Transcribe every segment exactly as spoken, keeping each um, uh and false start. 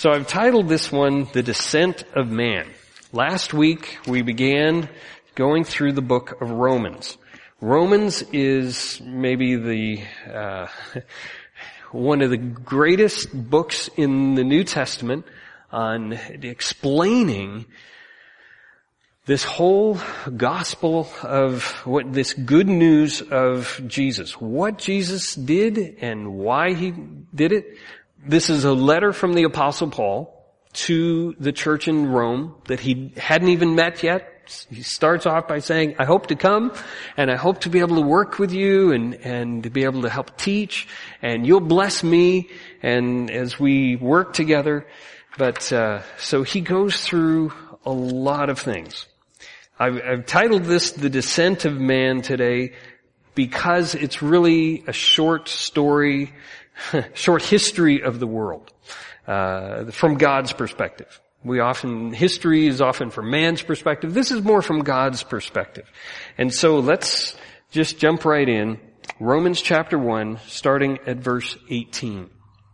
So I've titled this one, The Descent of Man. Last week we began going through the book of Romans. Romans is maybe the, uh, one of the greatest books in the New Testament on explaining this whole gospel of what, this good news of Jesus. What Jesus did and why he did it. This is a letter from the Apostle Paul to the church in Rome that he hadn't even met yet. He starts off by saying, I hope to come and I hope to be able to work with you and, and to be able to help teach, and you'll bless me and as we work together. But, uh, so he goes through a lot of things. I've, I've titled this The Descent of Man today because it's really a short story, short history of the world, uh, from God's perspective. We often, history is often from man's perspective. This is more from God's perspective. And so let's just jump right in. Romans chapter one, starting at verse eighteen.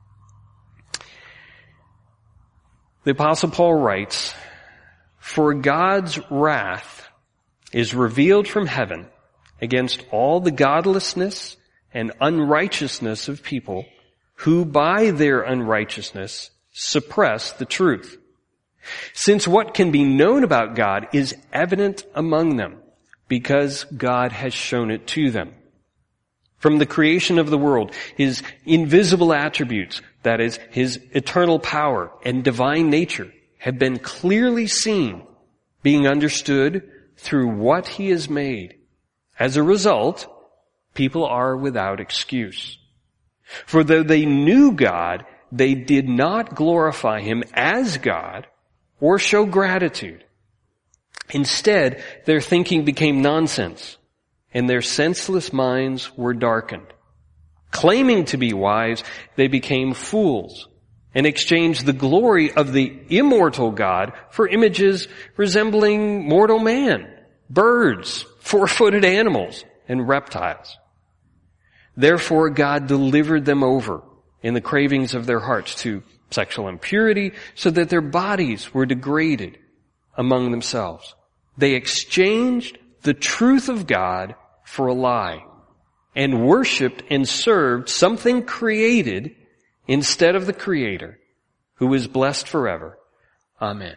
The Apostle Paul writes, For God's wrath is revealed from heaven against all the godlessness and unrighteousness of people who by their unrighteousness suppress the truth. Since what can be known about God is evident among them, because God has shown it to them. From the creation of the world, His invisible attributes, that is, His eternal power and divine nature, have been clearly seen, being understood through what He has made. As a result, people are without excuse. For though they knew God, they did not glorify Him as God or show gratitude. Instead, their thinking became nonsense, and their senseless minds were darkened. Claiming to be wise, they became fools and exchanged the glory of the immortal God for images resembling mortal man, birds, four-footed animals, and reptiles. Therefore, God delivered them over in the cravings of their hearts to sexual impurity, so that their bodies were degraded among themselves. They exchanged the truth of God for a lie, and worshipped and served something created instead of the Creator, who is blessed forever. Amen.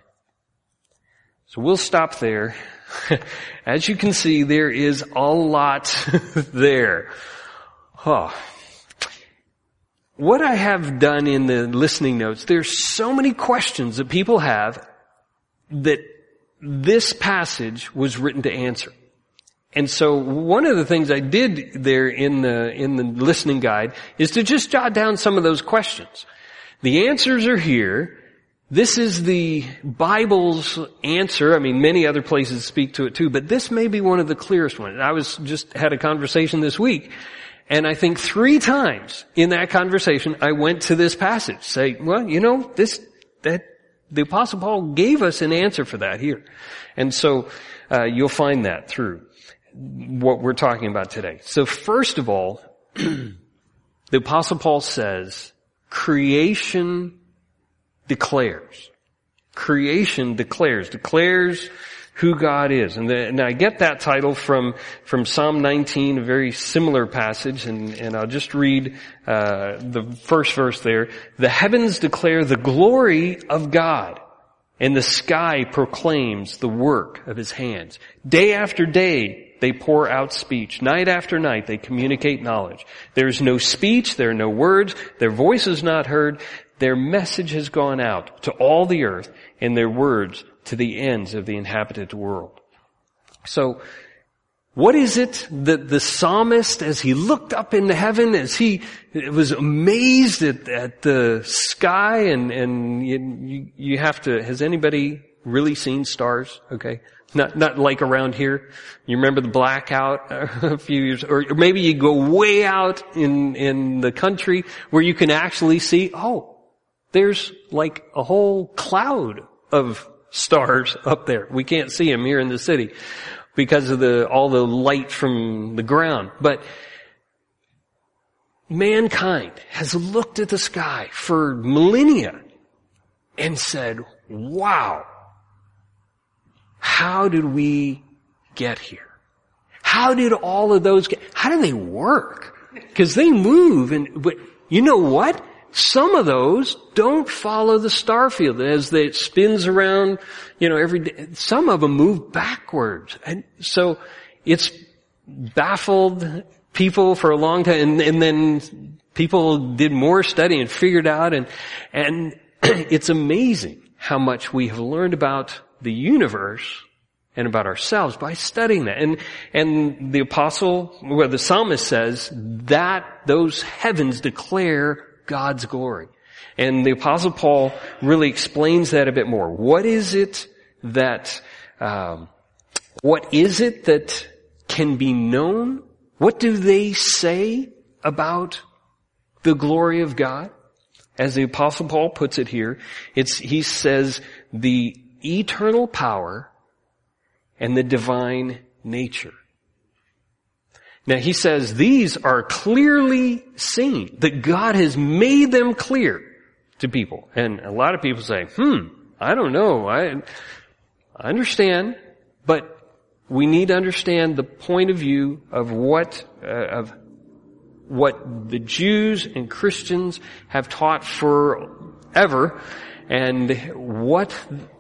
So we'll stop there. As you can see, there is a lot there. Oh. What I have done in the listening notes, there's so many questions that people have that this passage was written to answer. And so one of the things I did there in the, in the listening guide is to just jot down some of those questions. The answers are here. This is the Bible's answer. I mean, many other places speak to it too, but this may be one of the clearest ones. I was just had a conversation this week, and I think three times in that conversation I went to this passage, say, well, you know, this, that, the Apostle Paul gave us an answer for that here. And so, uh, you'll find that through what we're talking about today. So first of all, the Apostle Paul says, creation declares. Creation declares. Declares who God is. And, the, and I get that title from, from Psalm nineteen, a very similar passage, and, and I'll just read, uh, the first verse there. The heavens declare the glory of God, and the sky proclaims the work of His hands. Day after day, they pour out speech. Night after night, they communicate knowledge. There is no speech, there are no words, their voice is not heard. Their message has gone out to all the earth, and their words to the ends of the inhabited world. So, what is it that the psalmist, as he looked up into heaven, as he was amazed at, at the sky, and, and you, you have to, has anybody really seen stars? Okay. Not, not like around here. You remember the blackout a few years, or maybe you go way out in, in the country where you can actually see, oh, there's like a whole cloud of stars up there. We can't see them here in the city because of the, all the light from the ground. But mankind has looked at the sky for millennia and said, wow, how did we get here? How did all of those get, how do they work? Because they move, and, but you know what? Some of those don't follow the star field as it spins around, you know, every day. Some of them move backwards. And so it's baffled people for a long time, and, and then people did more study and figured out, and, and it's amazing how much we have learned about the universe and about ourselves by studying that. And, and the apostle, well, the psalmist says that those heavens declare God's glory. And the apostle Paul really explains that a bit more. What is it that, um, what is it that can be known? What do they say about the glory of God? As the apostle Paul puts it here, it's, he says the eternal power and the divine nature. Now he says these are clearly seen, that God has made them clear to people. And a lot of people say, hmm, I don't know, I, I understand, but we need to understand the point of view of what, uh, of what the Jews and Christians have taught forever, and what,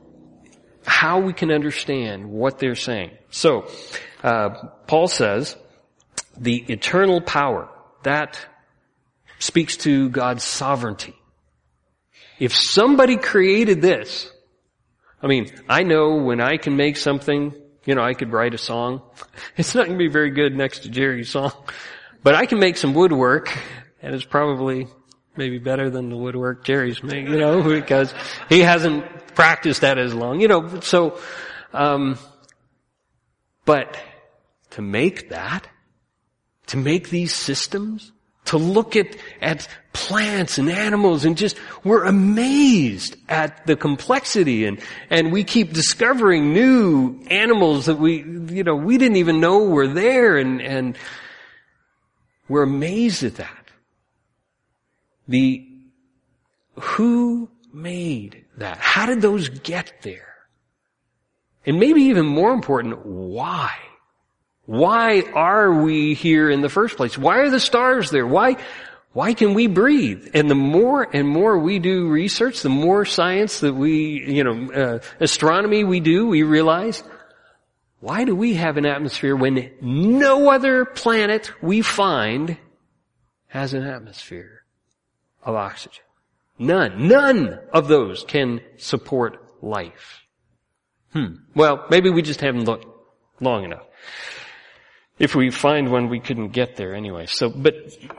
how we can understand what they're saying. So, uh, Paul says, the eternal power, that speaks to God's sovereignty. If somebody created this, I mean, I know when I can make something, you know, I could write a song. It's not going to be very good next to Jerry's song, but I can make some woodwork, and it's probably maybe better than the woodwork Jerry's made, you know, because he hasn't practiced that as long, you know, so, um, but to make that, to make these systems, to look at, at plants and animals, and just, we're amazed at the complexity, and, and we keep discovering new animals that we, you know, we didn't even know were there, and, and we're amazed at that. The, who made that? How did those get there? And maybe even more important, why? Why are we here in the first place? Why are the stars there? Why, why can we breathe? And the more and more we do research, the more science that we, you know, uh, astronomy we do, we realize, why do we have an atmosphere when no other planet we find has an atmosphere of oxygen? None. None of those can support life. Hmm. Well, maybe we just haven't looked long enough. If we find one, we couldn't get there anyway. So, but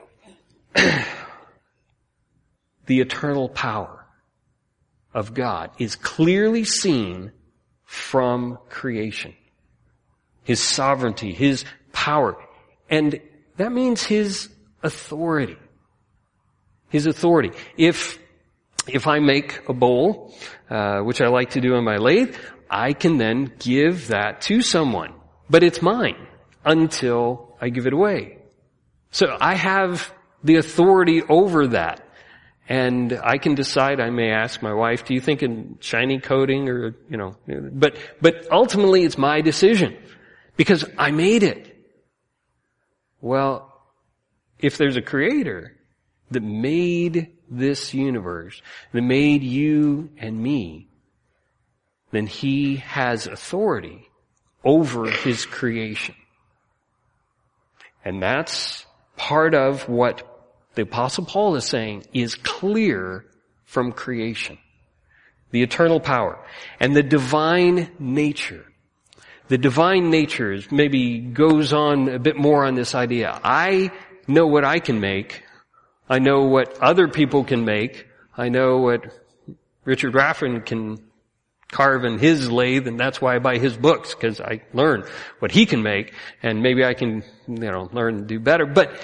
the eternal power of God is clearly seen from creation. His sovereignty, His power. And that means His authority. His authority. If, if I make a bowl, uh, which I like to do on my lathe, I can then give that to someone. But it's mine until I give it away. So I have the authority over that. And I can decide, I may ask my wife, do you think in shiny coating or, you know, but, but ultimately it's my decision because I made it. Well, if there's a creator that made this universe, that made you and me, then He has authority over His creation. And that's part of what the Apostle Paul is saying is clear from creation. The eternal power and the divine nature. The divine nature is maybe goes on a bit more on this idea. I know what I can make. I know what other people can make. I know what Richard Raffin can carve in his lathe, and that's why I buy his books, because I learn what he can make, and maybe I can, you know, learn to do better. But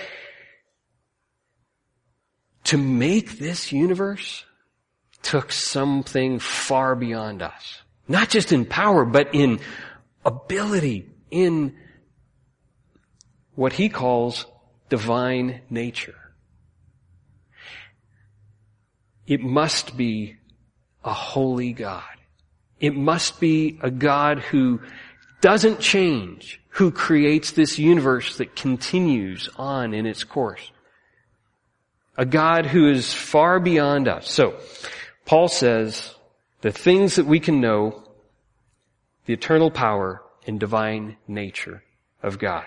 to make this universe took something far beyond us. Not just in power, but in ability, in what he calls divine nature. It must be a holy God. It must be a God who doesn't change, who creates this universe that continues on in its course. A God who is far beyond us. So, Paul says, the things that we can know, the eternal power and divine nature of God.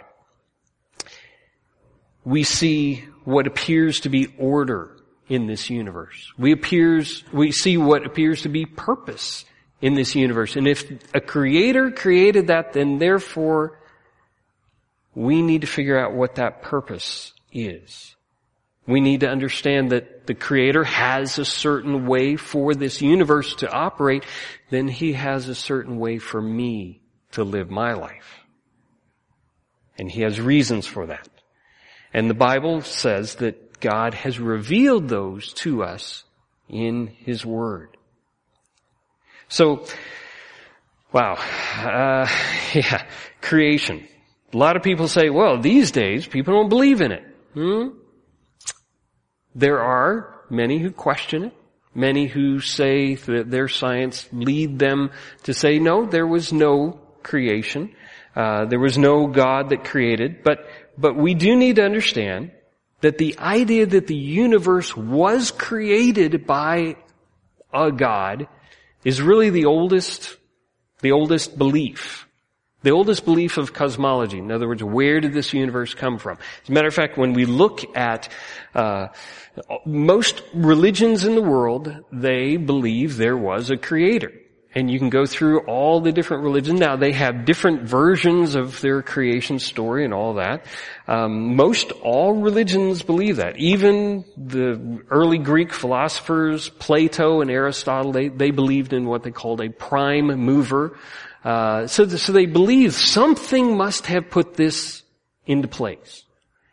We see what appears to be order in this universe. We appears, we see what appears to be purpose in this universe. And if a creator created that, then therefore we need to figure out what that purpose is. We need to understand that the creator has a certain way for this universe to operate, then he has a certain way for me to live my life. And he has reasons for that. And the Bible says that God has revealed those to us in his word. So, wow, uh, yeah, creation. A lot of people say, well, these days people don't believe in it. Hmm? There are many who question it, many who say that their science lead them to say, no, there was no creation. Uh, there was no God that created. But, but we do need to understand that the idea that the universe was created by a God is really the oldest, the oldest belief. The oldest belief of cosmology. In other words, where did this universe come from? As a matter of fact, when we look at uh most religions in the world, they believe there was a creator. And you can go through all the different religions. Now, they have different versions of their creation story and all that. Um, most all religions believe that. Even the early Greek philosophers, Plato and Aristotle, they, they believed in what they called a prime mover. Uh, so, so they believe something must have put this into place.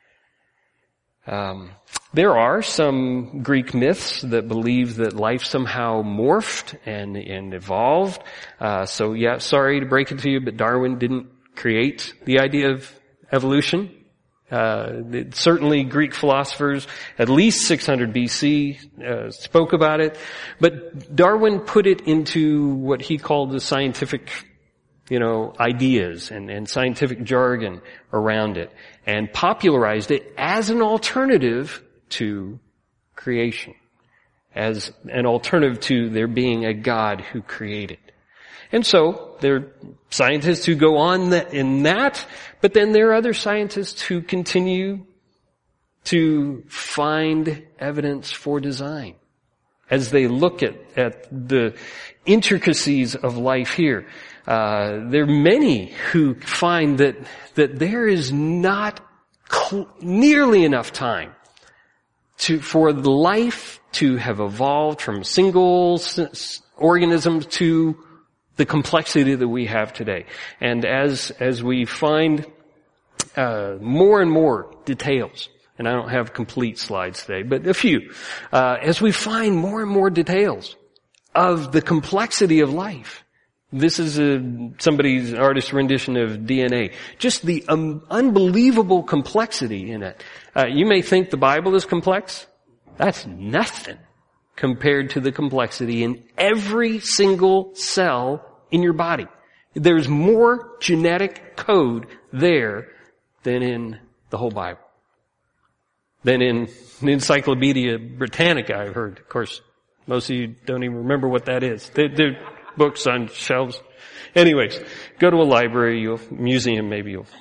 Um, there are some Greek myths that believe that life somehow morphed and, and evolved. Uh, so yeah, sorry to break it to you, but Darwin didn't create the idea of evolution. Uh, it, certainly Greek philosophers, at least six hundred B C, uh, spoke about it. But Darwin put it into what he called the scientific you know, ideas and, and scientific jargon around it and popularized it as an alternative to creation, as an alternative to there being a God who created. And so there are scientists who go on that, in that, but then there are other scientists who continue to find evidence for design as they look at, at the intricacies of life here. Uh, there are many who find that, that there is not cl- nearly enough time to, for life to have evolved from single s- organisms to the complexity that we have today. And as, as we find, uh, more and more details, and I don't have complete slides today, but a few, uh, as we find more and more details of the complexity of life. This is a, somebody's artist's rendition of D N A. Just the um, unbelievable complexity in it. Uh, you may think the Bible is complex. That's nothing compared to the complexity in every single cell in your body. There's more genetic code there than in the whole Bible. Than in the Encyclopedia Britannica, I've heard. Of course, most of you don't even remember what that is. They, they're books on shelves. Anyways, go to a library, you'll, museum maybe you'll.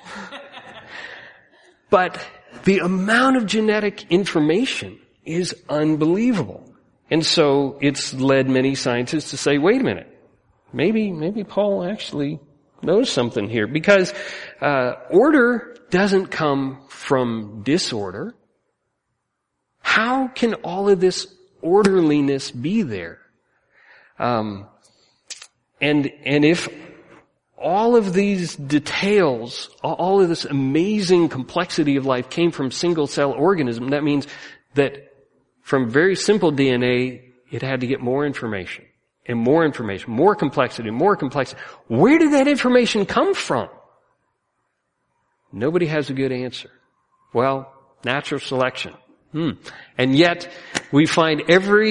But the amount of genetic information is unbelievable. And so it's led many scientists to say, wait a minute, maybe, maybe Paul actually knows something here. Because, uh, order doesn't come from disorder. How can all of this orderliness be there? Um, And, and if all of these details, all of this amazing complexity of life came from single cell organism, that means that from very simple D N A, it had to get more information and more information, more complexity, more complexity. Where did that information come from? Nobody has a good answer. Well, natural selection. Hmm. And yet, we find every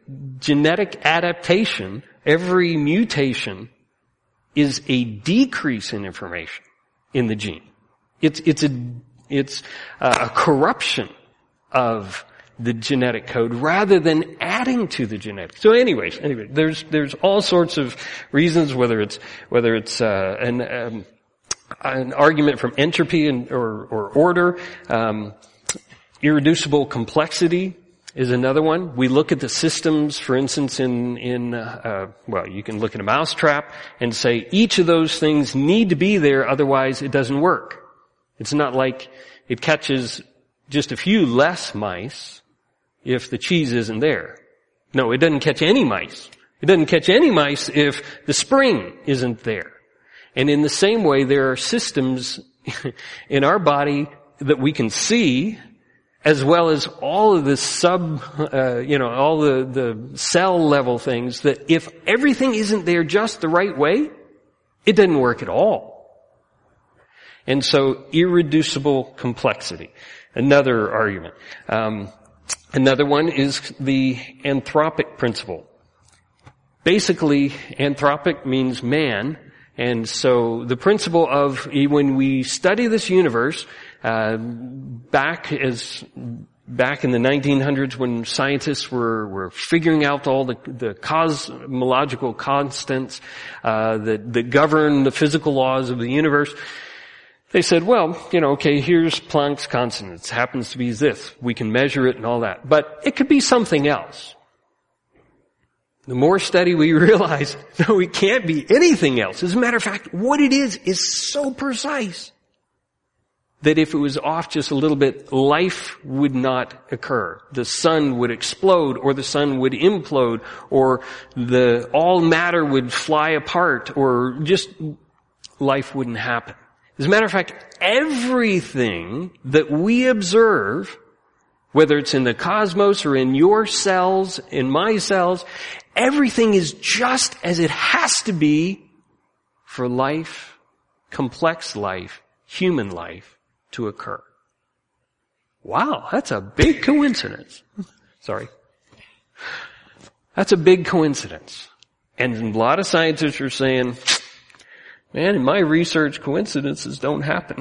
genetic adaptation, every mutation is a decrease in information in the gene. It's, it's a, it's a corruption of the genetic code rather than adding to the genetic. So anyways, anyway, there's, there's all sorts of reasons, whether it's, whether it's, uh, an, um, an argument from entropy and, or, or order, um, irreducible complexity is another one. We look at the systems, for instance, in, in, uh, well, you can look at a mousetrap and say each of those things need to be there, otherwise it doesn't work. It's not like it catches just a few less mice if the cheese isn't there. No, it doesn't catch any mice. It doesn't catch any mice if the spring isn't there. And in the same way, there are systems in our body that we can see, as well as all of the sub, uh, you know, all the, the cell level things that if everything isn't there just the right way, it doesn't work at all. And so, irreducible complexity. Another argument. Um, another one is the anthropic principle. Basically, anthropic means man, and so the principle of when we study this universe, uh, back as back in the nineteen hundreds when scientists were were figuring out all the the cosmological constants uh, that that govern the physical laws of the universe. They said, well, you know, okay, here's Planck's constant. It happens to be this. We can measure it and all that. But it could be something else. The more study we realize, no, it can't be anything else. As a matter of fact, what it is is so precise that if it was off just a little bit, life would not occur. The sun would explode, or the sun would implode, or the all matter would fly apart, or just life wouldn't happen. As a matter of fact, everything that we observe, whether it's in the cosmos or in your cells, in my cells, everything is just as it has to be for life, complex life, human life, to occur. Wow, that's a big coincidence. Sorry. That's a big coincidence. And a lot of scientists are saying, man, in my research, coincidences don't happen.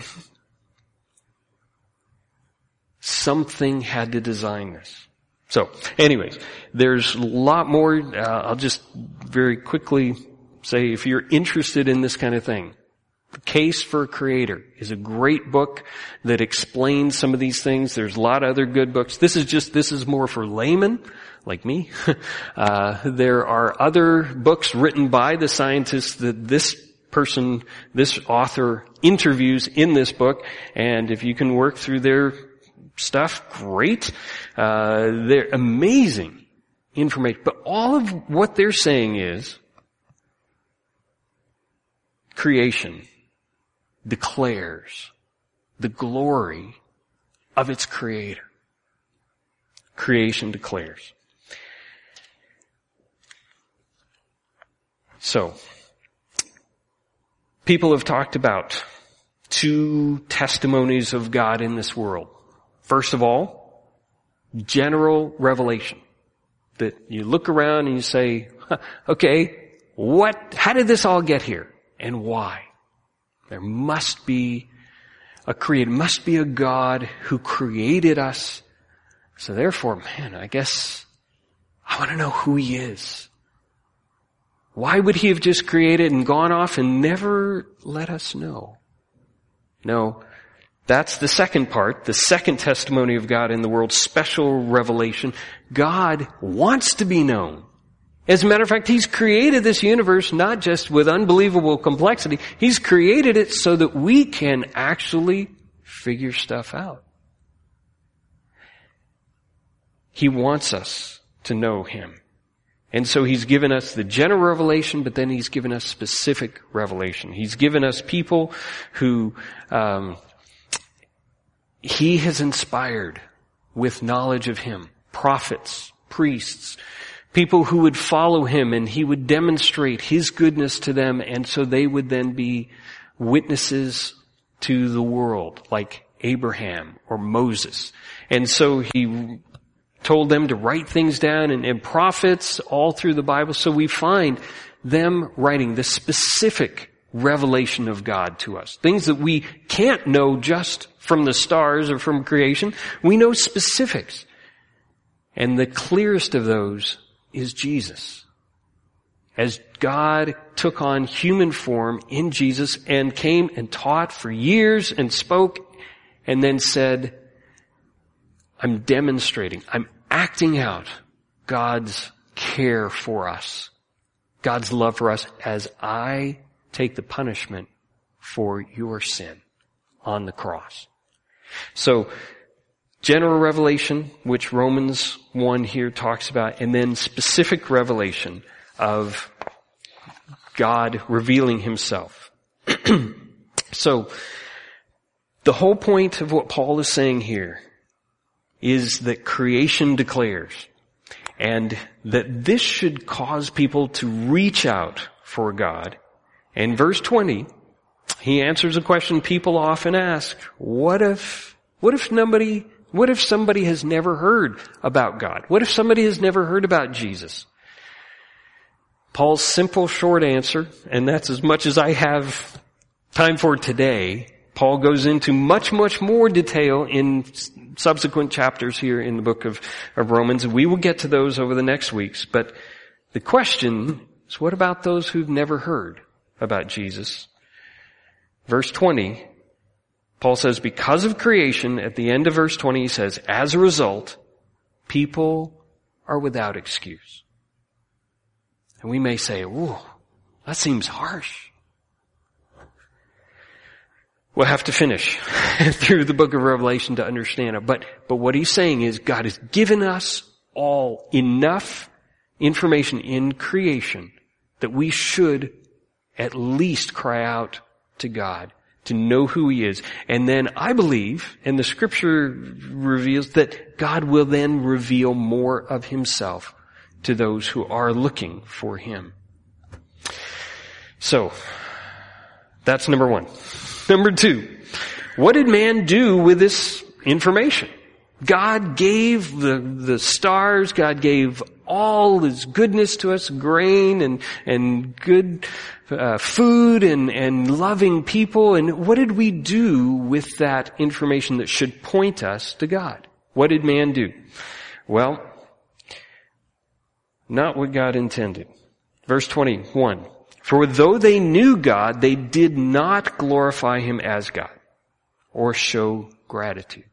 Something had to design this. So, anyways, there's a lot more. Uh, I'll just very quickly say, if you're interested in this kind of thing, The Case for a Creator is a great book that explains some of these things. There's a lot of other good books. This is just, this is more for laymen, like me. uh, there are other books written by the scientists that this person, this author interviews in this book, and if you can work through their stuff, great. Uh, they're amazing information. But all of what they're saying is creation declares the glory of its creator. Creation declares. So, people have talked about two testimonies of God in this world. First of all, general revelation. That you look around and you say, okay, what, how did this all get here? And why? There must be a creator, must be a God who created us. So therefore, man, I guess I want to know who He is. Why would He have just created and gone off and never let us know? No, that's the second part, the second testimony of God in the world, special revelation. God wants to be known. As a matter of fact, He's created this universe not just with unbelievable complexity. He's created it so that we can actually figure stuff out. He wants us to know Him. And so He's given us the general revelation, but then He's given us specific revelation. He's given us people who um, He has inspired with knowledge of Him. Prophets, priests, people who would follow Him, and He would demonstrate His goodness to them, and so they would then be witnesses to the world, like Abraham or Moses. And so He told them to write things down, and, and prophets all through the Bible. So we find them writing the specific revelation of God to us. Things that we can't know just from the stars or from creation. We know specifics. And the clearest of those is Jesus. As God took on human form in Jesus and came and taught for years and spoke and then said, I'm demonstrating, I'm acting out God's care for us, God's love for us as I take the punishment for your sin on the cross. So, general revelation, which Romans one here talks about, and then specific revelation of God revealing himself. So, the whole point of what Paul is saying here is that creation declares, and that this should cause people to reach out for God. In verse twenty, he answers a question people often ask. What if, what if nobody, what if somebody has never heard about God? What if somebody has never heard about Jesus? Paul's simple, short answer, and that's as much as I have time for today. Paul goes into much, much more detail in subsequent chapters here in the book of, of Romans, and we will get to those over the next weeks. But the question is, what about those who've never heard about Jesus? Verse twenty, Paul says, because of creation, at the end of verse twenty, he says, as a result, people are without excuse. And we may say, ooh, that seems harsh. We'll have to finish through the book of Revelation to understand it. But, but what he's saying is God has given us all enough information in creation that we should at least cry out to God to know who he is. And then I believe, and the scripture reveals, that God will then reveal more of himself to those who are looking for him. So, that's number one. Number two, what did man do with this information? God gave the, the stars, God gave all his goodness to us, grain and, and good uh, food and, and loving people. And what did we do with that information that should point us to God? What did man do? Well, not what God intended. Verse twenty-one. For though they knew God, they did not glorify him as God or show gratitude.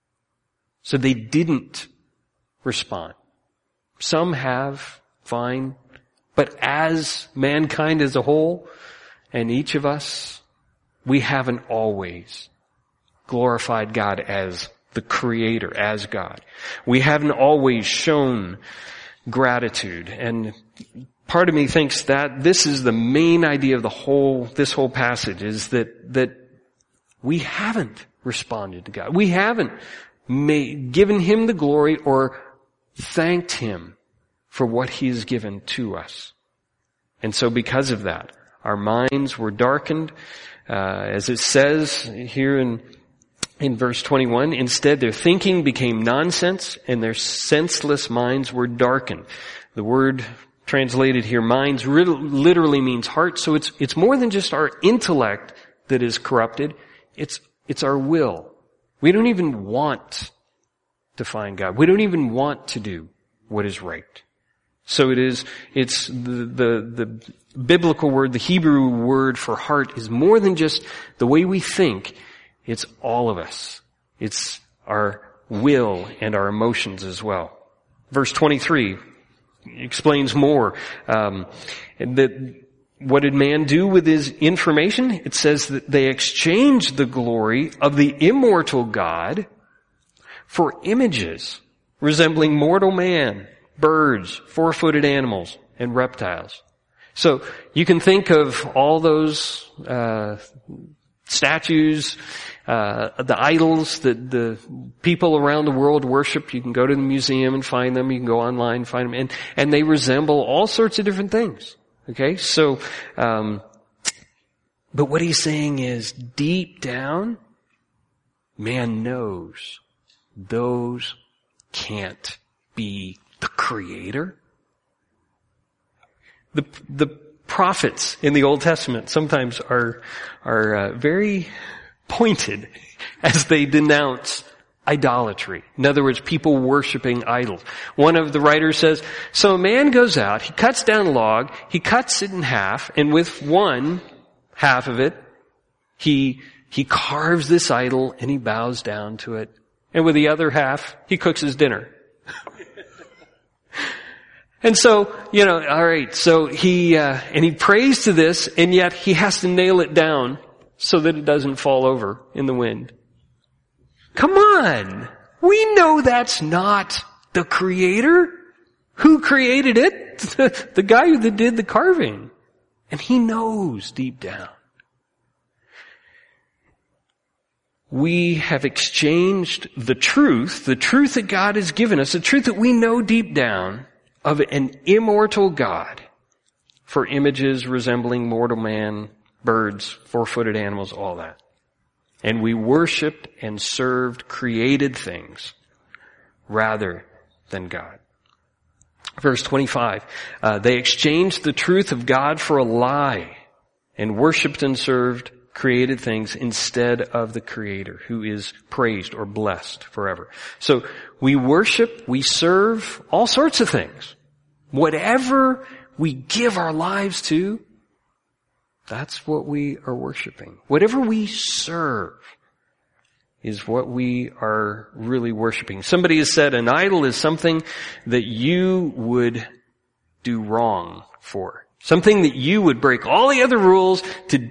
So they didn't respond. Some have, fine. But as mankind as a whole, and each of us, we haven't always glorified God as the Creator, as God. We haven't always shown gratitude. And part of me thinks that this is the main idea of the whole, this whole passage, is that, that we haven't responded to God. We haven't made, given him the glory or thanked him for what he has given to us. And so because of that, our minds were darkened, uh, as it says here in, in verse twenty-one, instead their thinking became nonsense and their senseless minds were darkened. The word translated here, minds, literally means heart. So it's, it's more than just our intellect that is corrupted. It's, it's our will. We don't even want to find God. We don't even want to do what is right. So it is, it's the, the, the biblical word, the Hebrew word for heart is more than just the way we think. It's all of us. It's our will and our emotions as well. Verse twenty-three explains more. Um, that what did man do with his information? It says that they exchanged the glory of the immortal God for images resembling mortal man, birds, four-footed animals, and reptiles. So you can think of all those uh statues, uh the idols that the people around the world worship. You can go to the museum and find them. You can go online and find them. And, and they resemble all sorts of different things. Okay? So, um but what he's saying is, deep down, man knows those can't be the Creator? The, the prophets in the Old Testament sometimes are, are uh, very pointed as they denounce idolatry. In other words, people worshiping idols. One of the writers says, so a man goes out, he cuts down a log, he cuts it in half, and with one half of it, he, he carves this idol and he bows down to it. And with the other half, he cooks his dinner. And so, you know, alright, so he, uh, and he prays to this, and yet he has to nail it down so that it doesn't fall over in the wind. Come on! We know that's not the Creator. Who created it? The guy that did the carving. And he knows deep down. We have exchanged the truth, the truth that God has given us, the truth that we know deep down, of an immortal God for images resembling mortal man, birds, four-footed animals, all that. And we worshiped and served created things rather than God. Verse twenty-five, uh, they exchanged the truth of God for a lie and worshiped and served created things instead of the Creator, who is praised or blessed forever. So we worship, we serve all sorts of things. Whatever we give our lives to, that's what we are worshiping. Whatever we serve is what we are really worshiping. Somebody has said an idol is something that you would do wrong for. Something that you would break all the other rules to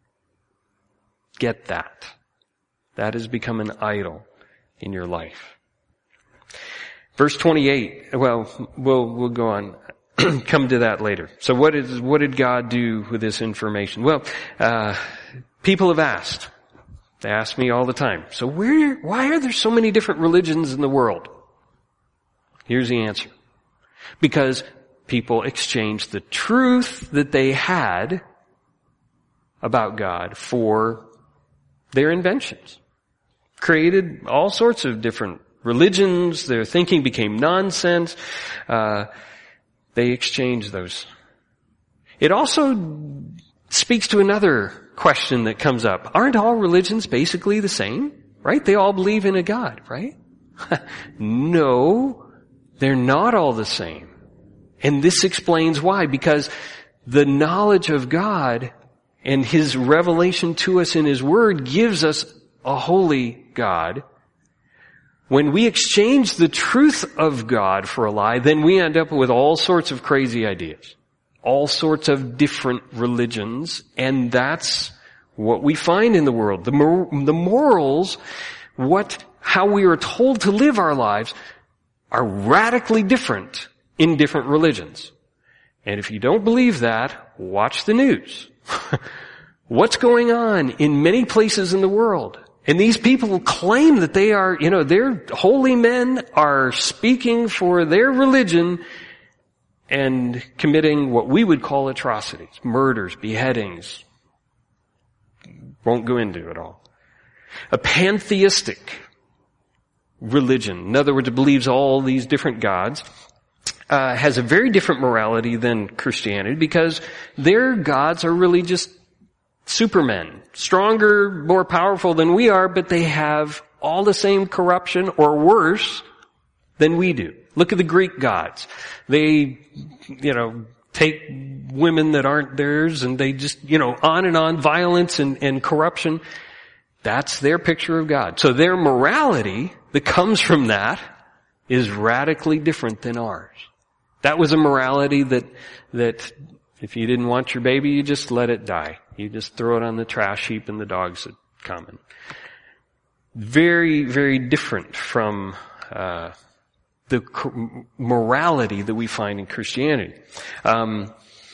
get that. That has become an idol in your life. Verse twenty-eight, well, we'll, we'll go on, come to that later. So what is, what did God do with this information? Well, uh, people have asked. They ask me all the time. So where, why are there so many different religions in the world? Here's the answer. Because people exchanged the truth that they had about God for their inventions. Created all sorts of different religions. Their thinking became nonsense. Uh, they exchanged those. It also speaks to another question that comes up. Aren't all religions basically the same? Right? They all believe in a God, right? No, they're not all the same. And this explains why. Because the knowledge of God and His revelation to us in His Word gives us a holy God. When we exchange the truth of God for a lie, then we end up with all sorts of crazy ideas. All sorts of different religions. And that's what we find in the world. The, mor- the morals, what, how we are told to live our lives, are radically different in different religions. And if you don't believe that, watch the news. What's going on in many places in the world? And these people claim that they are, you know, their holy men are speaking for their religion and committing what we would call atrocities, murders, beheadings. Won't go into it all. A pantheistic religion, in other words, it believes all these different gods, uh, has a very different morality than Christianity because their gods are really just supermen, stronger, more powerful than we are, but they have all the same corruption or worse than we do. Look at the Greek gods. They, you know, take women that aren't theirs and they just, you know, on and on, violence and, and corruption. That's their picture of God. So their morality that comes from that is radically different than ours. That was a morality that, that if you didn't want your baby, you just let it die. You just throw it on the trash heap and the dogs would come. Very, very different from, uh, the morality that we find in Christianity. Um,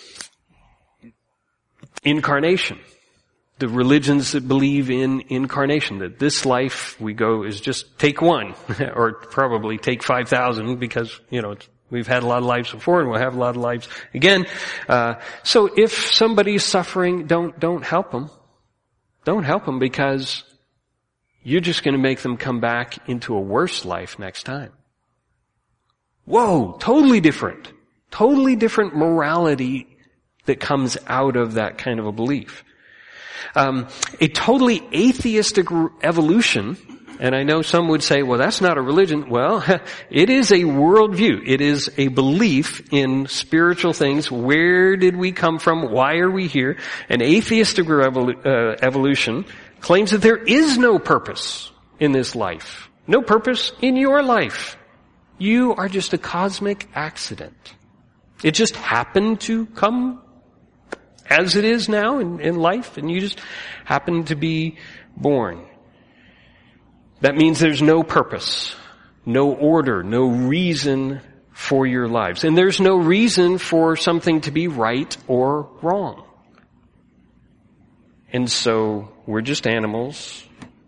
incarnation. The religions that believe in incarnation, that this life we go is just take one, or probably take five thousand because, you know, it's, we've had a lot of lives before and we'll have a lot of lives again. Uh, so if somebody's suffering, don't, don't help them. Don't help them because you're just going to make them come back into a worse life next time. Whoa, totally different. Totally different morality that comes out of that kind of a belief. Um, a totally atheistic evolution, and I know some would say, well, that's not a religion. Well, it is a worldview. It is a belief in spiritual things. Where did we come from? Why are we here? An atheistic revolu- uh, evolution claims that there is no purpose in this life. No purpose in your life. You are just a cosmic accident. It just happened to come as it is now in, in life, and you just happen to be born. That means there's no purpose, no order, no reason for your lives. And there's no reason for something to be right or wrong. And so we're just animals.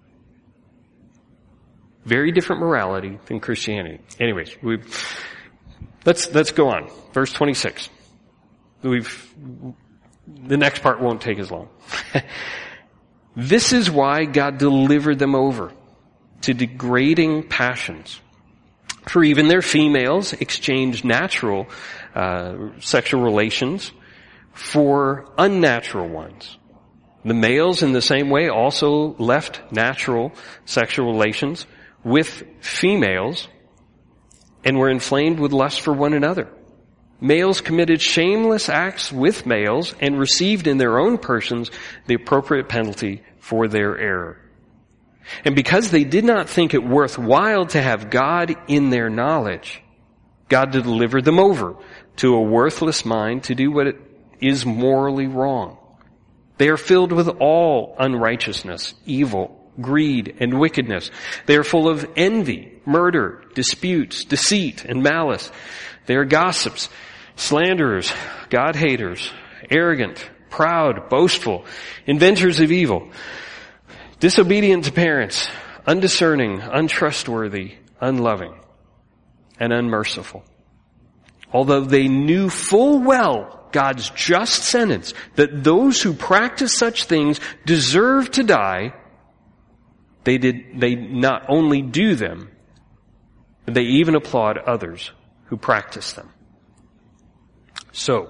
Very different morality than Christianity. Anyways, we let's let's go on. Verse twenty-six. We've the next part won't take as long. This is why God delivered them over to degrading passions. For even their females exchanged natural uh, sexual relations for unnatural ones. The males in the same way also left natural sexual relations with females and were inflamed with lust for one another. Males committed shameless acts with males and received in their own persons the appropriate penalty for their error. And because they did not think it worthwhile to have God in their knowledge, God delivered them over to a worthless mind to do what is morally wrong. They are filled with all unrighteousness, evil, greed, and wickedness. They are full of envy, murder, disputes, deceit, and malice. They are gossips, slanderers, God-haters, arrogant, proud, boastful, inventors of evil, disobedient to parents, undiscerning, untrustworthy, unloving, and unmerciful. Although they knew full well God's just sentence that those who practice such things deserve to die, they did, they not only do them, but they even applaud others who practice them. So,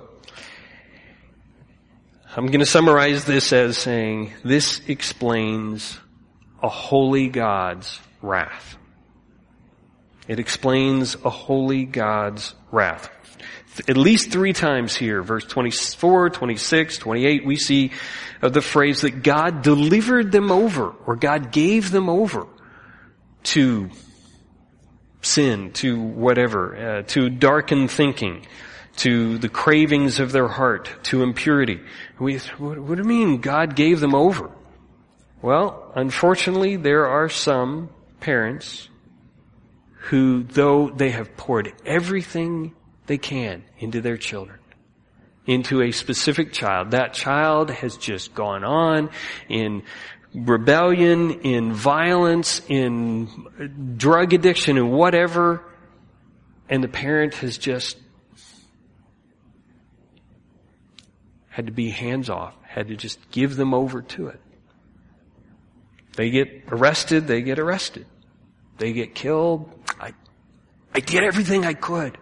I'm going to summarize this as saying, this explains a holy God's wrath. It explains a holy God's wrath. At least three times here, verse twenty-four, twenty-six, twenty-eight, we see the phrase that God delivered them over, or God gave them over to sin, to whatever, uh, to darkened thinking, to the cravings of their heart, to impurity. We, what, what do you mean God gave them over? Well, unfortunately, there are some parents who, though they have poured everything they can into their children, into a specific child, that child has just gone on in rebellion, in violence, in drug addiction, and whatever, and the parent has just had to be hands off, had to just give them over to it. They get arrested, they get arrested. They get killed. I, I did everything I could.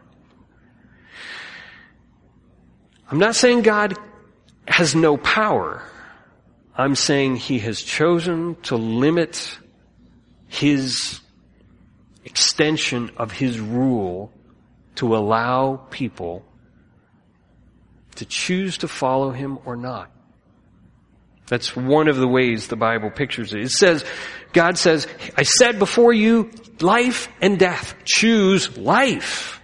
I'm not saying God has no power. I'm saying He has chosen to limit His extension of His rule to allow people to choose to follow Him or not. That's one of the ways the Bible pictures it. It says, God says, I set before you life and death. Choose life.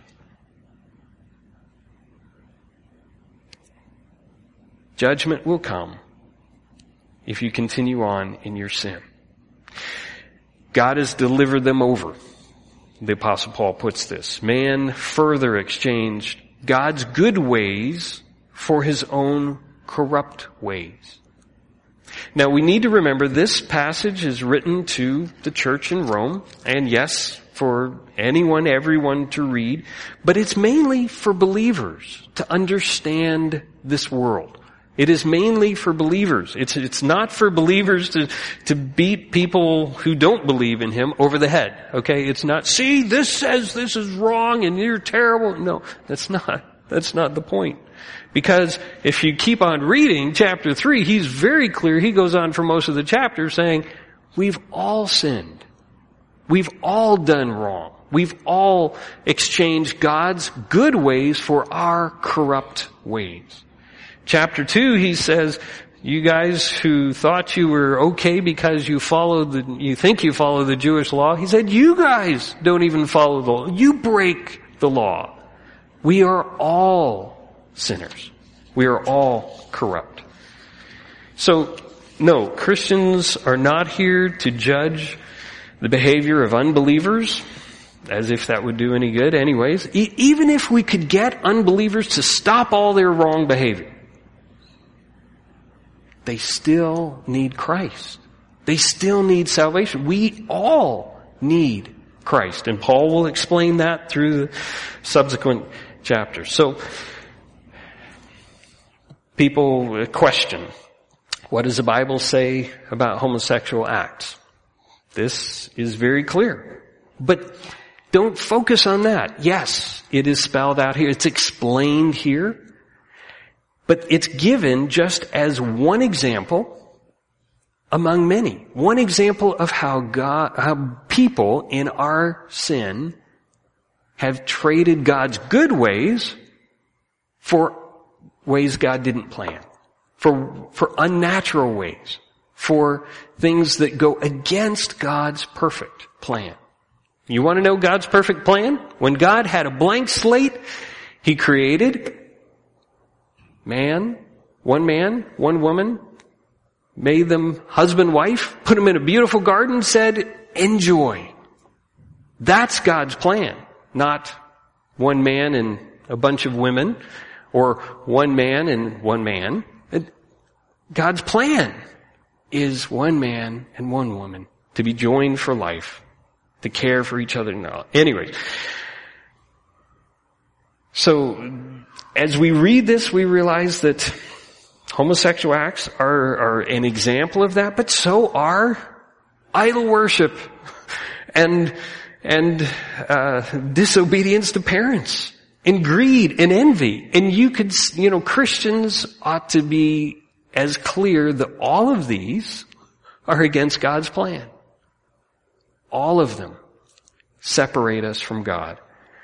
Judgment will come if you continue on in your sin. God has delivered them over. The Apostle Paul puts this. Man further exchanged God's good ways for his own corrupt ways. Now we need to remember this passage is written to the church in Rome, and yes, for anyone, everyone to read, but it's mainly for believers to understand this world. It is mainly for believers. It's, it's not for believers to, to beat people who don't believe in Him over the head. Okay? It's not, see, this says this is wrong and you're terrible. No, that's not, that's not the point. Because if you keep on reading chapter three, he's very clear. He goes on for most of the chapter saying, we've all sinned. We've all done wrong. We've all exchanged God's good ways for our corrupt ways. Chapter two, he says, you guys who thought you were okay because you followed the, you think you follow the Jewish law, he said, you guys don't even follow the law. You break the law. We are all sinners. We are all corrupt. So, no, Christians are not here to judge the behavior of unbelievers, as if that would do any good anyways. E- even if we could get unbelievers to stop all their wrong behavior, they still need Christ. They still need salvation. We all need Christ. And Paul will explain that through the subsequent chapters. So, people question, what does the Bible say about homosexual acts? This is very clear. But don't focus on that. Yes, it is spelled out here. It's explained here. But it's given just as one example among many. One example of how God, how people in our sin have traded God's good ways for ways God didn't plan. For, for unnatural ways. For things that go against God's perfect plan. You want to know God's perfect plan? When God had a blank slate, He created man, one man, one woman, made them husband, wife, put them in a beautiful garden, said, enjoy. That's God's plan. Not one man and a bunch of women, or one man and one man. God's plan is one man and one woman to be joined for life, to care for each other. No. Anyways, so as we read this, we realize that homosexual acts are, are an example of that, but so are idol worship and and uh disobedience to parents and greed and envy. And you could, you know, Christians ought to be as clear that all of these are against God's plan. All of them separate us from God.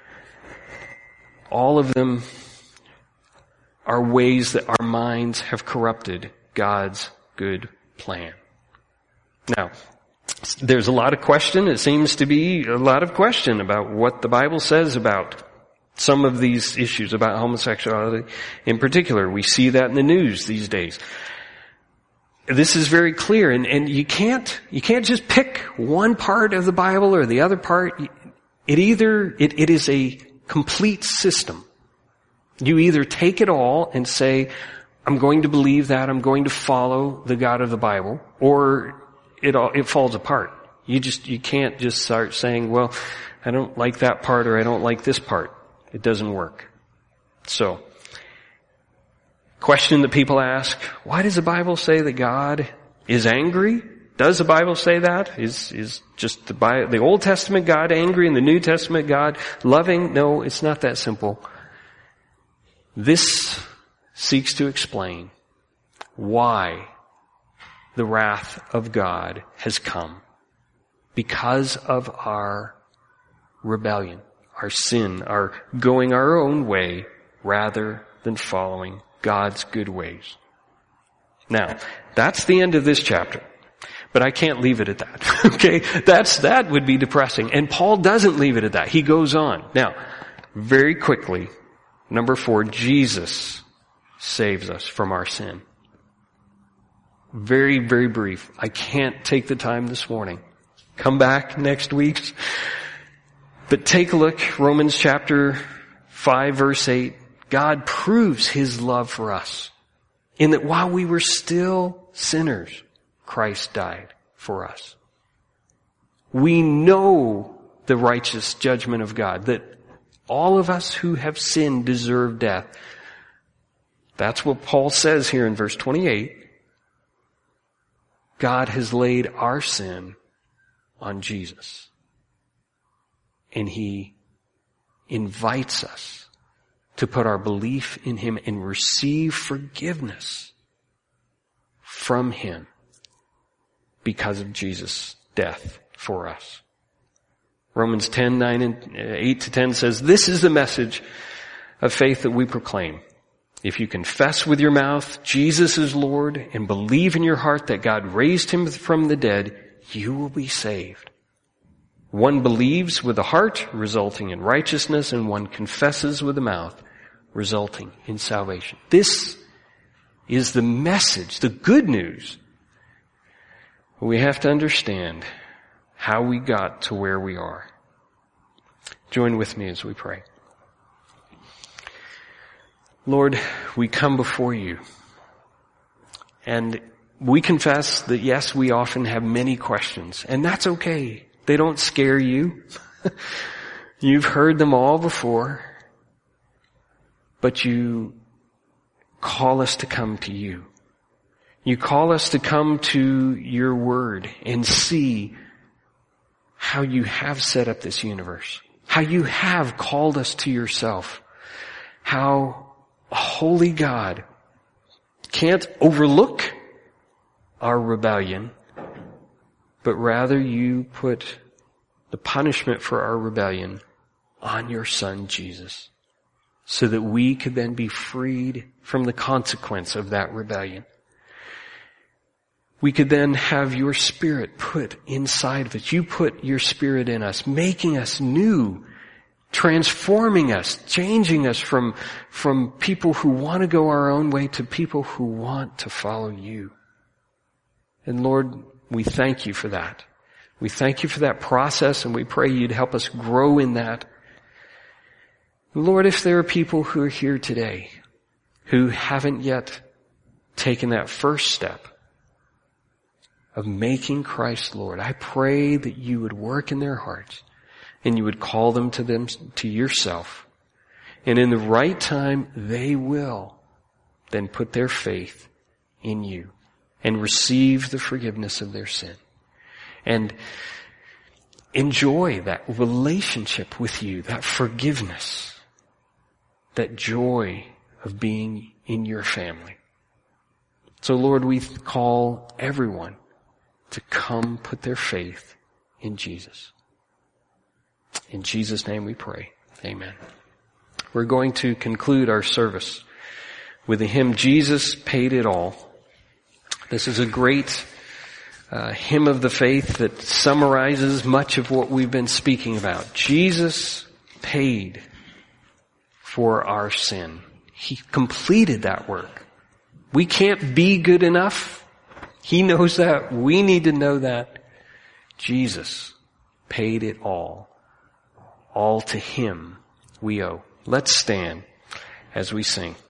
All of them are ways that our minds have corrupted God's good plan. Now, there's a lot of question. It seems to be a lot of question about what the Bible says about some of these issues about homosexuality in particular. We see that in the news these days. This is very clear, and, and you can't, you can't just pick one part of the Bible or the other part. It either, it, it is a complete system. You either take it all and say, I'm going to believe that, I'm going to follow the God of the Bible, or it all, it falls apart. You just, you can't just start saying, well, I don't like that part or I don't like this part. It doesn't work. So, question that people ask, why does the Bible say that God is angry? Does the Bible say that? Is, is just the Bible, the Old Testament God angry and the New Testament God loving? No, it's not that simple. This seeks to explain why the wrath of God has come. Because of our rebellion, our sin, our going our own way rather than following God's good ways. Now, that's the end of this chapter. But I can't leave it at that. Okay? That's, that would be depressing. And Paul doesn't leave it at that. He goes on. Now, very quickly, number four, Jesus saves us from our sin. Very, very brief. I can't take the time this morning. Come back next week. But take a look, Romans chapter five, verse eight. God proves His love for us in that while we were still sinners, Christ died for us. We know the righteous judgment of God, that all of us who have sinned deserve death. That's what Paul says here in verse twenty-eight. God has laid our sin on Jesus. And he invites us to put our belief in him and receive forgiveness from him because of Jesus' death for us. Romans ten, nine and eight to ten says, this is the message of faith that we proclaim. If you confess with your mouth Jesus is Lord and believe in your heart that God raised him from the dead, you will be saved. One believes with the heart, resulting in righteousness, and one confesses with the mouth, resulting in salvation. This is the message, the good news. We have to understand how we got to where we are. Join with me as we pray. Lord, we come before you, and we confess that yes, we often have many questions, and that's okay. They don't scare you. You've heard them all before, but you call us to come to you. You call us to come to your word and see how you have set up this universe, how you have called us to yourself, how a holy God can't overlook our rebellion, but rather you put the punishment for our rebellion on your Son, Jesus, so that we could then be freed from the consequence of that rebellion. We could then have your Spirit put inside of us. You put your Spirit in us, making us new, transforming us, changing us from, from people who want to go our own way to people who want to follow you. And Lord, we thank you for that. We thank you for that process, and we pray you'd help us grow in that. Lord, if there are people who are here today who haven't yet taken that first step of making Christ Lord, I pray that you would work in their hearts and you would call them to them, to yourself. And in the right time, they will then put their faith in you and receive the forgiveness of their sin and enjoy that relationship with you, that forgiveness, that joy of being in your family. So Lord, we call everyone to come put their faith in Jesus. In Jesus' name we pray. Amen. We're going to conclude our service with the hymn, Jesus Paid It All. This is a great uh, hymn of the faith that summarizes much of what we've been speaking about. Jesus paid for our sin. He completed that work. We can't be good enough. He knows that. We need to know that. Jesus paid it all. All to him we owe. Let's stand as we sing.